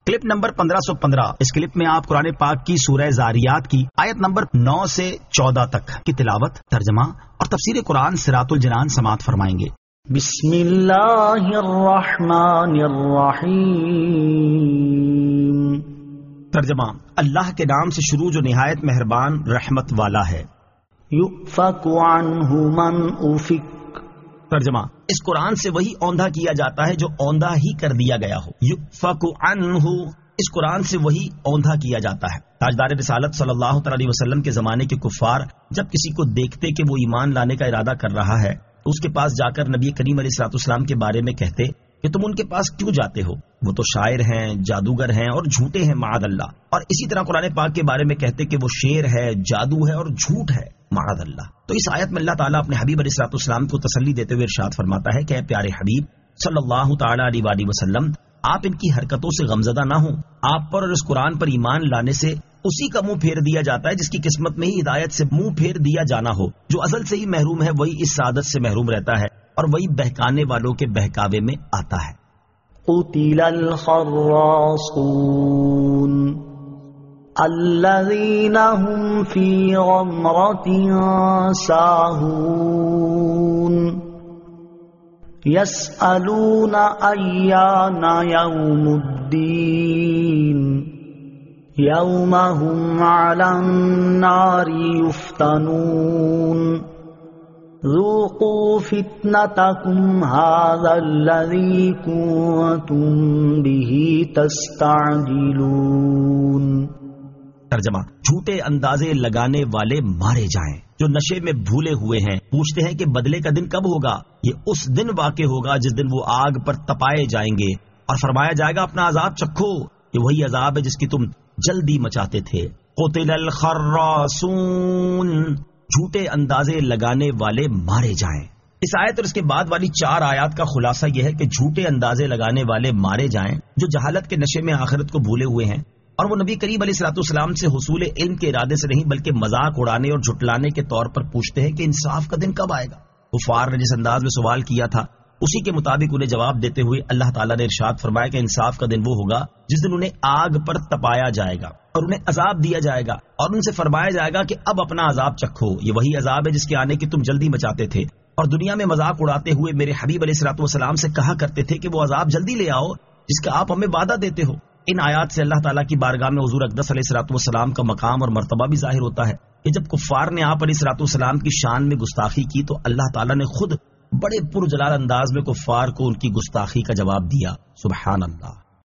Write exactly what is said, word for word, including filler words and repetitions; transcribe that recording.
Clip number پندرہ سو پندرہ. اس clip میں آپ قرآن پاک کی سورہ زاریات کی آیت نمبر نو سے چودہ تک کی تلاوت، ترجمہ اور تفسیر قرآن صراط الجنان سماعت فرمائیں گے. بسم اللہ الرحمن الرحیم. ترجمہ: اللہ کے نام سے شروع جو نہایت مہربان رحمت والا ہے. یؤفک عنہ من افک. ترجمہ: اس قرآن سے وہی اوندھا کیا جاتا ہے جو اوندھا ہی کر دیا گیا ہو. یؤفک عنہ، اس قرآن سے وہی اوندھا کیا جاتا ہے. تاجدار رسالت صلی اللہ تعالی علیہ وسلم کے زمانے کے کفار جب کسی کو دیکھتے کہ وہ ایمان لانے کا ارادہ کر رہا ہے تو اس کے پاس جا کر نبی کریم علیہ الصلوۃ والسلام کے بارے میں کہتے کہ تم ان کے پاس کیوں جاتے ہو، وہ تو شاعر ہیں، جادوگر ہیں اور جھوٹے ہیں معاذ اللہ. اور اسی طرح قرآن پاک کے بارے میں کہتے کہ وہ شعر ہے، جادو ہے اور جھوٹ ہے معاذ اللہ. تو اس آیت میں اللہ تعالیٰ اپنے حبیب علیہ الصلوۃ والسلام کو تسلی دیتے ہوئے ارشاد فرماتا ہے کہ اے پیارے حبیب صلی اللہ تعالی علیہ وآلہ وسلم، آپ ان کی حرکتوں سے غمزدہ نہ ہوں. آپ پر اور اس قرآن پر ایمان لانے سے اسی کا منہ پھیر دیا جاتا ہے جس کی قسمت میں ہی ہدایت سے منہ پھیر دیا جانا ہو. جو ازل سے ہی محروم ہے وہی اس سعادت سے محروم رہتا ہے اور وہی بہکانے والوں کے بہکاوے میں آتا ہے. قتل الخراصون الذین هم فی غمرۃ ساہون یسألون ایان یوم الدین یوم هم علی النار یفتنون ذوقوا فتنتکم ھذا الذی کنتم بہ تستعجلون. ترجمہ: جھوٹے اندازے لگانے والے مارے جائیں جو نشے میں بھولے ہوئے ہیں. پوچھتے ہیں کہ بدلے کا دن کب ہوگا؟ یہ اس دن واقع ہوگا جس دن وہ آگ پر تپائے جائیں گے اور فرمایا جائے گا اپنا عذاب چکھو. یہ وہی عذاب ہے جس کی تم جلدی مچاتے تھے. قتل الخراصون، جھوٹے اندازے لگانے والے مارے جائیں. اس آیت اور اس کے بعد والی چار آیات کا خلاصہ یہ ہے کہ جھوٹے اندازے لگانے والے مارے جائیں جو جہالت کے نشے میں آخرت کو بھولے ہوئے ہیں اور وہ نبی کریم علیہ الصلوۃ والسلام سے حصول علم کے ارادے سے نہیں بلکہ مذاق اڑانے اور جھٹلانے کے طور پر پوچھتے ہیں کہ انصاف کا دن کب آئے گا. کفار نے جس انداز میں سوال کیا تھا اسی کے مطابق انہیں جواب دیتے ہوئے اللہ تعالیٰ نے ارشاد فرمایا کہ انصاف کا دن وہ ہوگا جس دن انہیں آگ پر تپایا جائے گا اور انہیں عذاب دیا جائے گا اور ان سے فرمایا جائے گا کہ اب اپنا عذاب چکھو. یہ وہی عذاب ہے جس کے آنے کی تم جلدی مچاتے تھے اور دنیا میں مذاق اڑاتے ہوئے میرے حبیب علیہ الصلوۃ والسلام سے کہا کرتے تھے کہ وہ عذاب جلدی لے آؤ جس کا آپ ہمیں وعدہ دیتے ہو. ان آیات سے اللہ تعالیٰ کی بارگاہ میں حضور اقدس علیہ الصلوۃ والسلام کا مقام اور مرتبہ بھی ظاہر ہوتا ہے کہ جب کفار نے آپ علیہ الصلوۃ والسلام کی شان میں گستاخی کی تو اللہ تعالیٰ نے خود بڑے پرجلال انداز میں کفار کو ان کی گستاخی کا جواب دیا. سبحان اللہ.